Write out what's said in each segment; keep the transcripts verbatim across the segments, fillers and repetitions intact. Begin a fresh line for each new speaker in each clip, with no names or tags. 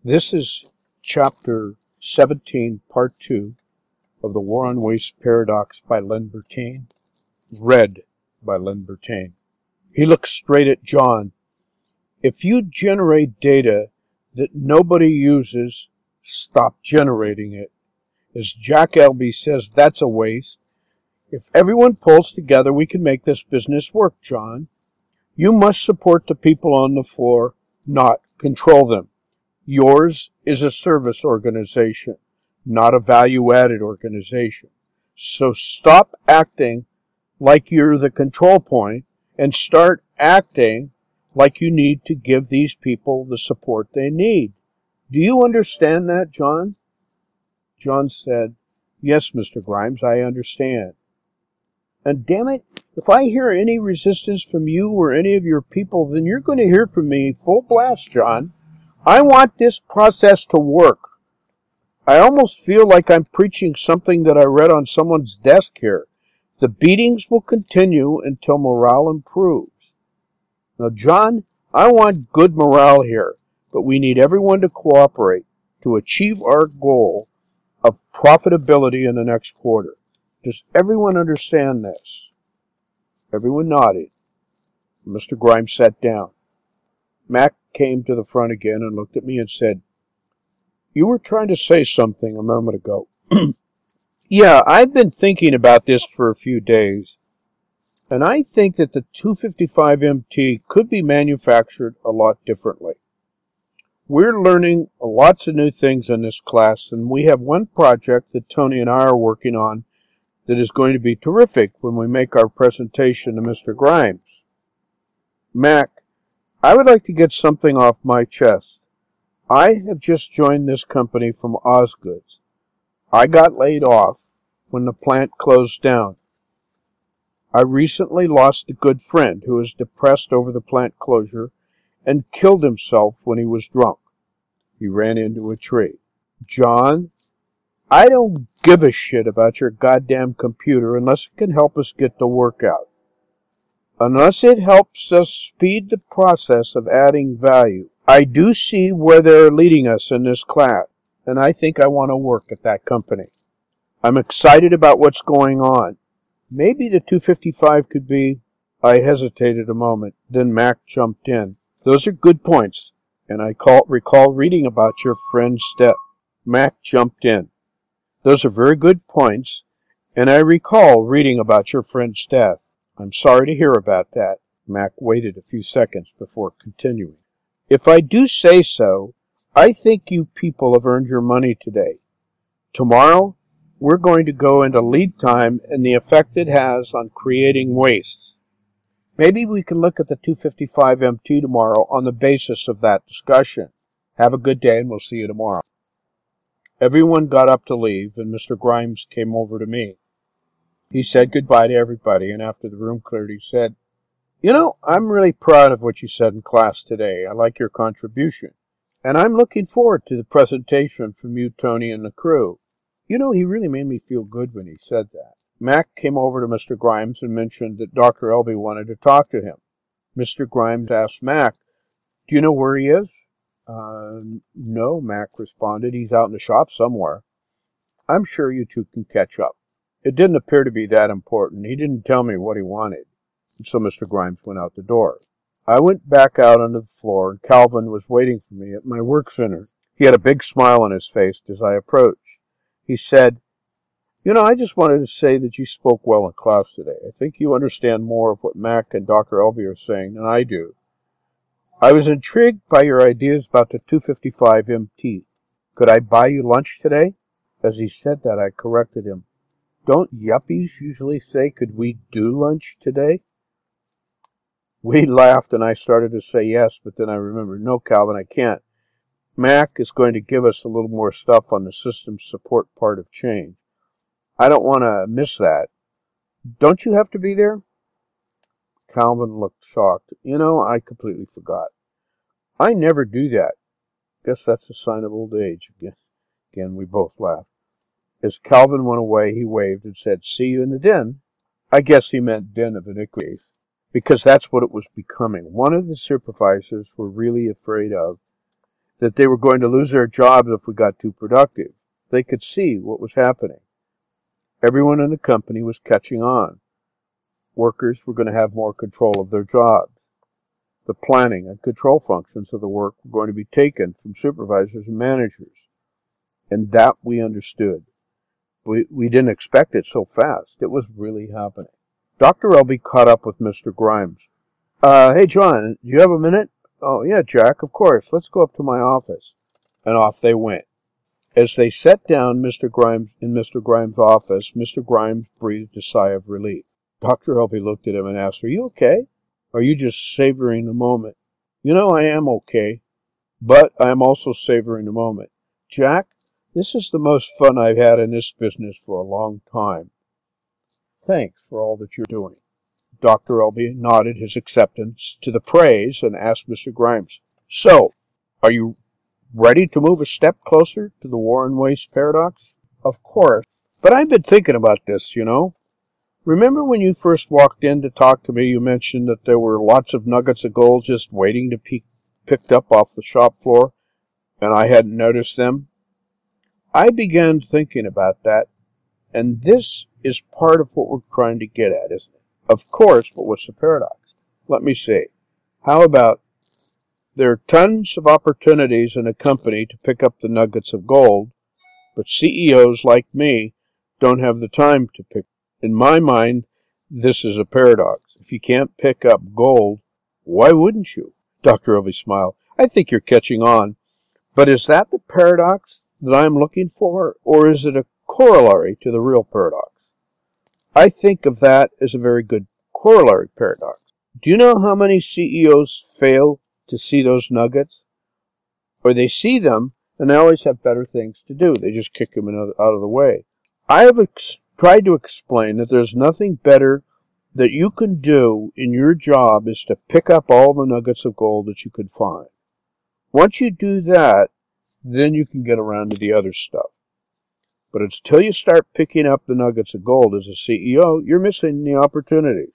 This is Chapter seventeen, Part two of The War on Waste Paradox by Len Bertain, read by Len Bertain. He looked straight at John. If you generate data that nobody uses, stop generating it. As Jack Elby says, that's a waste. If everyone pulls together, we can make this business work, John. You must support the people on the floor, not control them. Yours is a service organization, not a value-added organization. So stop acting like you're the control point and start acting like you need to give these people the support they need. Do you understand that, John? John said, "Yes, Mister Grimes, I understand." And damn it, if I hear any resistance from you or any of your people, then you're going to hear from me full blast, John. I want this process to work. I almost feel like I'm preaching something that I read on someone's desk here. The beatings will continue until morale improves. Now, John, I want good morale here, but we need everyone to cooperate to achieve our goal of profitability in the next quarter. Does everyone understand this? Everyone nodded. Mister Grimes sat down. Mac came to the front again and looked at me and said, "You were trying to say something a moment ago." "Yeah, I've been thinking about this for a few days, and I think that the two fifty-five M T could be manufactured a lot differently. We're learning lots of new things in this class, and we have one project that Tony and I are working on that is going to be terrific when we make our presentation to Mister Grimes. Mac, I would like to get something off my chest. I have just joined this company from Osgoods. I got laid off when the plant closed down. I recently lost a good friend who was depressed over the plant closure and killed himself when he was drunk. He ran into a tree. John, I don't give a shit about your goddamn computer unless it can help us get the work out. Unless it helps us speed the process of adding value. I do see where they're leading us in this class, and I think I want to work at that company. I'm excited about what's going on. Maybe the two fifty-five could be..." I hesitated a moment. Then Mac jumped in. "Those are good points, and I call, recall reading about your friend's death." Mac jumped in. "Those are very good points, and I recall reading about your friend's death. I'm sorry to hear about that." Mac waited a few seconds before continuing. "If I do say so, I think you people have earned your money today. Tomorrow, we're going to go into lead time and the effect it has on creating waste. Maybe we can look at the two fifty-five M T tomorrow on the basis of that discussion. Have a good day, and we'll see you tomorrow." Everyone got up to leave, and Mister Grimes came over to me. He said goodbye to everybody, and after the room cleared, he said, "You know, I'm really proud of what you said in class today. I like your contribution, and I'm looking forward to the presentation from you, Tony, and the crew." You know, he really made me feel good when he said that. Mac came over to Mister Grimes and mentioned that Doctor Elby wanted to talk to him. Mister Grimes asked Mac, "Do you know where he is?" Uh, no, Mac responded. "He's out in the shop somewhere. I'm sure you two can catch up." It didn't appear to be that important. He didn't tell me what he wanted. So Mister Grimes went out the door. I went back out onto the floor, and Calvin was waiting for me at my work center. He had a big smile on his face as I approached. He said, "You know, I just wanted to say that you spoke well in class today. I think you understand more of what Mac and Doctor Elby are saying than I do. I was intrigued by your ideas about the two fifty-five M T. Could I buy you lunch today?" As he said that, I corrected him. "Don't yuppies usually say, 'Could we do lunch today?'" We laughed, and I started to say yes, but then I remembered, "No, Calvin, I can't. Mac is going to give us a little more stuff on the system support part of change. I don't want to miss that. Don't you have to be there?" Calvin looked shocked. "You know, I completely forgot." "I never do that." Guess that's a sign of old age. Again, Again we both laughed. As Calvin went away, he waved and said, "See you in the den." I guess he meant den of iniquity, because that's what it was becoming. One of the supervisors we're really afraid of that they were going to lose their jobs if we got too productive. They could see what was happening. Everyone in the company was catching on. Workers were going to have more control of their jobs. The planning and control functions of the work were going to be taken from supervisors and managers. And that we understood. We, we didn't expect it so fast. It was really happening. Doctor Elby caught up with Mister Grimes. Uh, hey, John, do you have a minute? Oh, yeah, Jack, of course. Let's go up to my office. And off they went. As they sat down Mister Grimes in Mister Grimes' office, Mister Grimes breathed a sigh of relief. Doctor Elby looked at him and asked, "Are you okay? Or are you just savoring the moment?" "You know, I am okay, but I am also savoring the moment. Jack, this is the most fun I've had in this business for a long time. Thanks for all that you're doing." Doctor Elby nodded his acceptance to the praise and asked Mister Grimes, "So, are you ready to move a step closer to the war and waste paradox?" "Of course. But I've been thinking about this, you know. Remember when you first walked in to talk to me, you mentioned that there were lots of nuggets of gold just waiting to be picked up off the shop floor, and I hadn't noticed them? I began thinking about that, and this is part of what we're trying to get at, isn't it? Of course, but what's the paradox? Let me see. How about there are tons of opportunities in a company to pick up the nuggets of gold, but C E Os like me don't have the time to pick. In my mind, this is a paradox. If you can't pick up gold, why wouldn't you?" Doctor Elby smiled. "I think you're catching on. But is that the paradox that I'm looking for, or is it a corollary to the real paradox?" "I think of that as a very good corollary paradox. Do you know how many C E Os fail to see those nuggets? Or they see them, and they always have better things to do. They just kick them out of the way. I have ex- tried to explain that there's nothing better that you can do in your job is to pick up all the nuggets of gold that you could find. Once you do that, then you can get around to the other stuff. But until you start picking up the nuggets of gold as a C E O, you're missing the opportunities.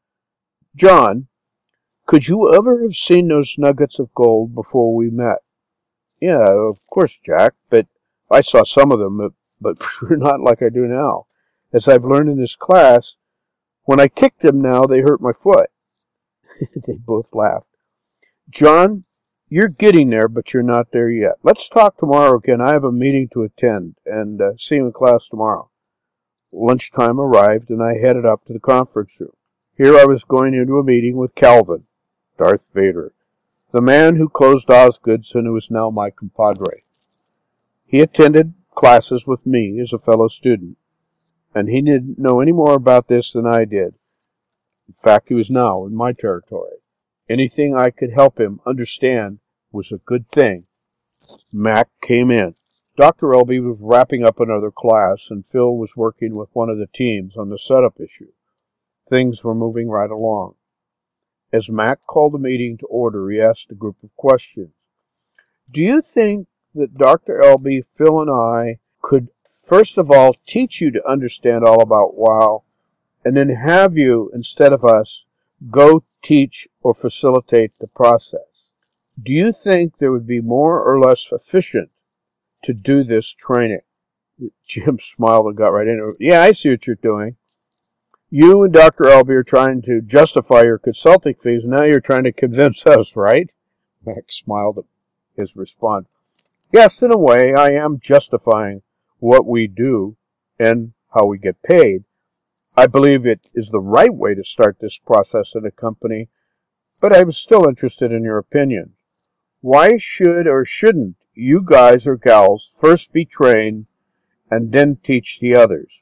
John, could you ever have seen those nuggets of gold before we met?" "Yeah, of course, Jack, but I saw some of them, but, but not like I do now. As I've learned in this class, when I kick them now, they hurt my foot." They both laughed. "John, you're getting there, but you're not there yet. Let's talk tomorrow again. I have a meeting to attend, and uh, see you in class tomorrow." Lunchtime arrived, and I headed up to the conference room. Here I was going into a meeting with Calvin, Darth Vader, the man who closed Osgood's and who is now my compadre. He attended classes with me as a fellow student, and he didn't know any more about this than I did. In fact, he was now in my territory. Anything I could help him understand was a good thing. Mac came in. Doctor Elby was wrapping up another class, and Phil was working with one of the teams on the setup issue. Things were moving right along. As Mac called the meeting to order, he asked a group of questions. "Do you think that Doctor Elby, Phil, and I could, first of all, teach you to understand all about WOW, and then have you, instead of us, go teach or facilitate the process? Do you think there would be more or less efficient to do this training?" Jim smiled and got right into it. "Yeah, I see what you're doing. You and Doctor Elby are trying to justify your consulting fees, and now you're trying to convince us, right?" Max smiled at his response. "Yes, in a way, I am justifying what we do and how we get paid. I believe it is the right way to start this process in a company, but I was still interested in your opinion. Why should or shouldn't you guys or gals first be trained and then teach the others?"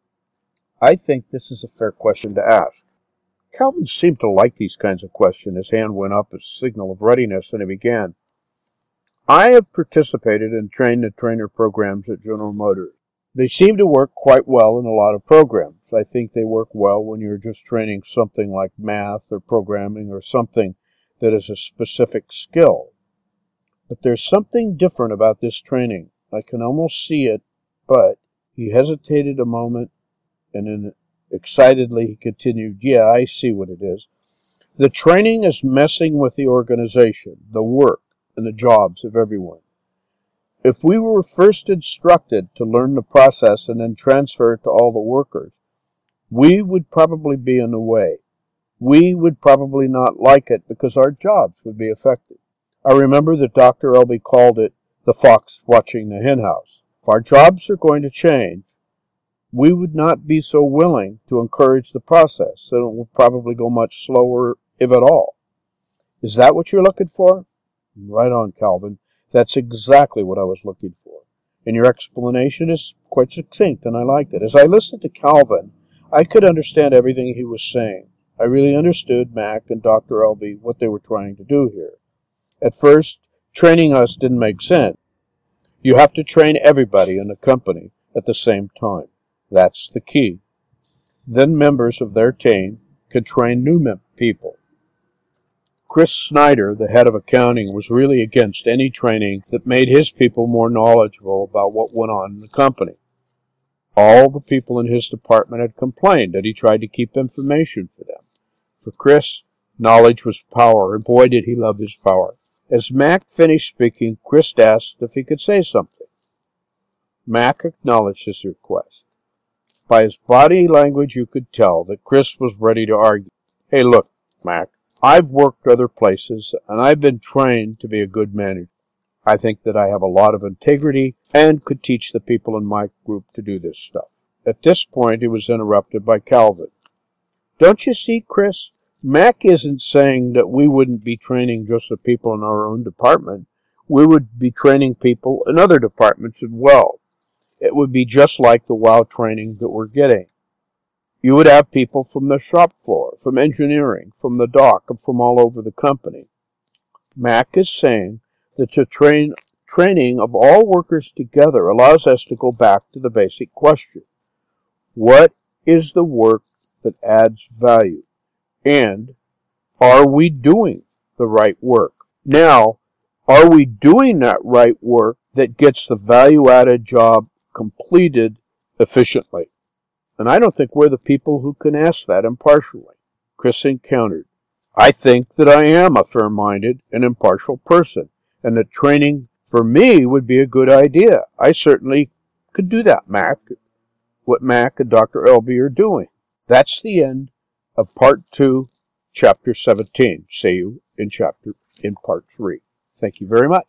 I think this is a fair question to ask. Calvin seemed to like these kinds of questions. His hand went up as a signal of readiness, and he began. "I have participated in train-the-trainer programs at General Motors. They seem to work quite well in a lot of programs. I think they work well when you're just training something like math or programming or something that is a specific skill. But there's something different about this training. I can almost see it, but..." He hesitated a moment, and then excitedly he continued, "Yeah, I see what it is. The training is messing with the organization, the work. and the jobs of everyone. If we were first instructed to learn the process and then transfer it to all the workers, we would probably be in the way. We would probably not like it because our jobs would be affected. I remember that Doctor Elby called it the fox watching the henhouse. If our jobs are going to change, we would not be so willing to encourage the process, and it will probably go much slower, if at all. Is that what you're looking for? Right on, Calvin. That's exactly what I was looking for. And your explanation is quite succinct, and I liked it. As I listened to Calvin, I could understand everything he was saying. I really understood Mac and Doctor Elby, what they were trying to do here. At first, training us didn't make sense. You have to train everybody in the company at the same time. That's the key. Then members of their team can train new mem- people. Chris Snyder, the head of accounting, was really against any training that made his people more knowledgeable about what went on in the company. All the people in his department had complained that he tried to keep information for them. For Chris, knowledge was power, and boy did he love his power. As Mac finished speaking, Chris asked if he could say something. Mac acknowledged his request. By his body language, you could tell that Chris was ready to argue. Hey, look, Mac, I've worked other places, and I've been trained to be a good manager. I think that I have a lot of integrity and could teach the people in my group to do this stuff. At this point, he was interrupted by Calvin. Don't you see, Chris? Mac isn't saying that we wouldn't be training just the people in our own department. We would be training people in other departments as well. It would be just like the WOW training that we're getting. You would have people from the shop floor, from engineering, from the dock, and from all over the company. Mac is saying that the train, training of all workers together allows us to go back to the basic question. What is the work that adds value? And are we doing the right work? Now, are we doing that right work that gets the value-added job completed efficiently? And I don't think we're the people who can ask that impartially. Chris encountered. I think that I am a fair-minded and impartial person, and that training for me would be a good idea. I certainly could do that, Mac, what Mac and Doctor Elby are doing. That's the end of Part two, Chapter seventeen. See you in chapter in Part three. Thank you very much.